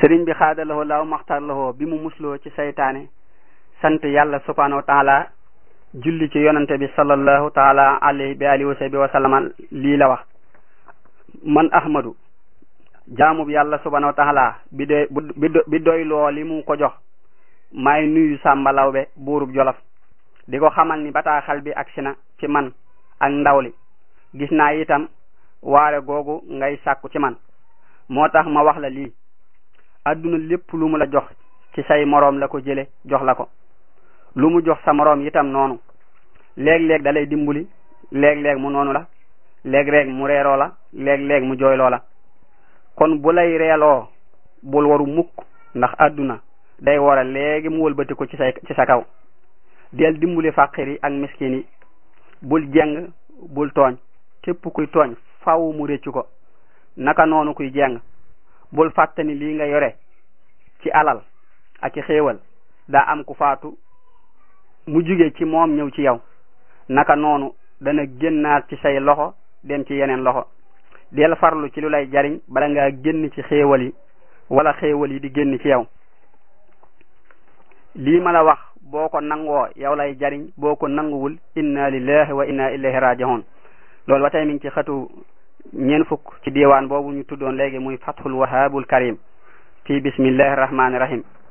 sëriñ bi xaadalawoo laaw maxtarlawoo bi mu musloo ci saytaane sant yàlla subhanahu wa taala julli ci yonante bi sallallahu taala alayhi bi alihi wa sahbihi wa sallama lii la wax: man ahmadu jaamub yàlla subhanahu wa taala bi doy loo li mu ko jox maay nuyu Sàmba Lawbe buurub Jolof di ko xamal ni bataaxal bi agsi na ci man ak ndaw li gis naa itam waare googu ngay sàkku ci man moo tax ma wax la lii. adduna lépp lu mu la jox ci say moroom la ko jële jox la ko, lu mu jox sa moroom itam noonu. léeg-léeg da lay dimbali, léeg-léeg mu noonu la, léeg-léeg mu reeroo la, léeg-léeg mu jooyloo la. kon bu lay reeloo bul waru mukk, ndax adduna day wara léegi mu wëlbati ko ci sa kaw. del dimbali fàqir yi ak miskin yi, bul jeng bul tooñ. képp kuy tooñ faaw mu réccu ko, naka noonu kuy jeng. bul fàttani lii nga yore ci alal ak i xéewal daa am ku faatu mu jóge ci moom ñëw ci yow, naka noonu dana génnaat ci say loxo dem ci yeneen loxo. del farlu ci lu lay jariñ bala ngaa génn ci xéewal yi wala xéewal yi di génn ci yow. lii ma la wax boo ko nangoo yow lay jariñ, boo ko nanguwul inna lillahi wa inna ilayhi raji'un. loolu ba tey mi ngi ci xatu ñeen fukk ci diwaan boobu ñu tuddoon léegi muy fathul wahabul karim fi bismillahi rahmani rahim.